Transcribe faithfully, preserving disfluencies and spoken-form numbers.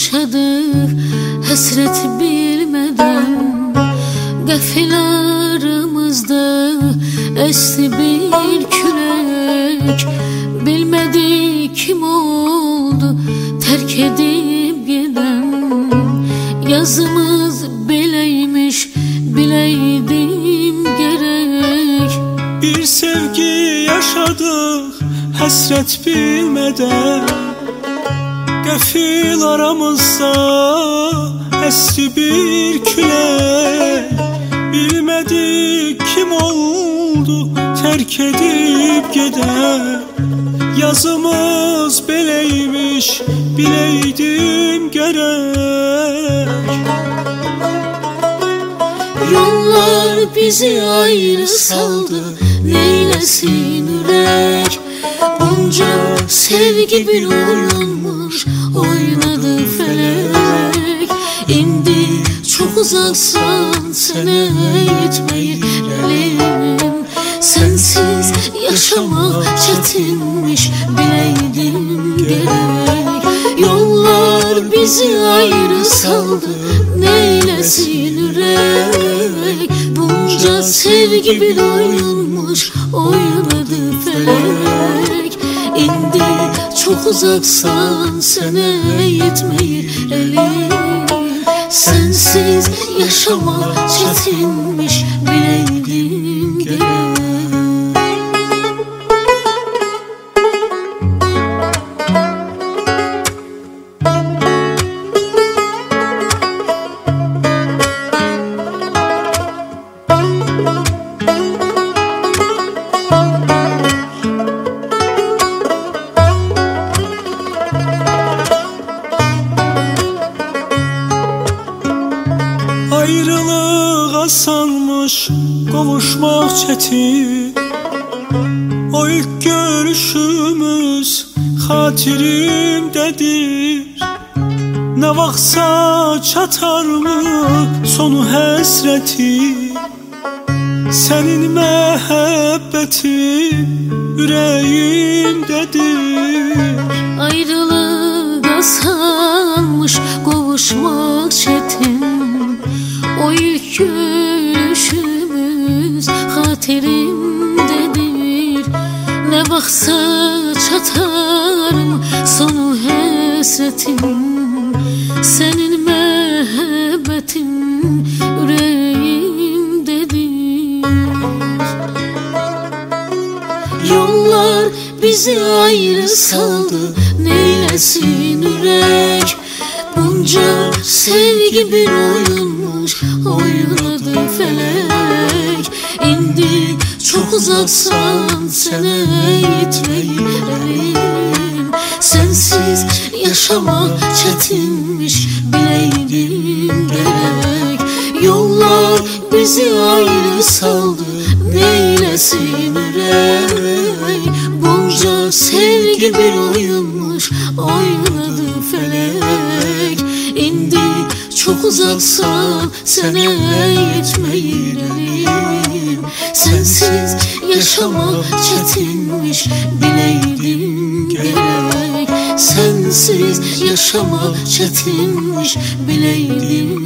yaşadık hasret bilmeden. Gafil aramızda esti bir külek. Bilmedik kim oldu terk edip giden. Yazımız beleymiş bileydim gerek. Bir sevgi yaşadık hasret bilmeden. Gafil aramızda esti bir külek. Bilmedik kim oldu terk edip giden. Yazımız beleymiş bileydim gerek. Yollar bizi ayrı saldı, neylesin yürek. Bunca sevgi bir oyunmuş, oynadı felek. İndi çok uzaksan sene gitmeyi elim. Sensiz yaşamak çetinmiş bileydim gerek. Yollar bizi ayrı saldı, neylesin yürek. Bunca sevgi bir oyunmuş, oynadı felek. İndi çok uzaksan sene yetmeyir elim. Sensiz yaşamak çetinmiş bileydim gerek. Ayrılık asanmış, kavuşmak çetin. O ilk görüşümüz hatirimdedir. Ne vaksa çatar mı sonu hasreti? Senin muhabbetin yüreğimdedir. Ayrılık asanmış, kavuşmak çetin. O ilk görüşümüz hatirimdedir. Ne baksa çatarım sonu hasretim. Senin muhabbetin yüreğimdedir. Yollar bizi ayrı saldı, neylesin yürek. Bunca sevgi bir oyunmuş, oynadı felek. İndi çok uzaksan sene gitmeyelim. Sensiz yaşamak çetinmiş bileydim gerek. Yollar bizi ayrı saldı, neylesin yürek. Bunca sevgi bir oyunmuş, oynadı felek. İndi çok uzaksan sene gitmeyelim. Sensiz yaşamak çetinmiş bileydim gerek. Sensiz yaşamak çetinmiş bileydim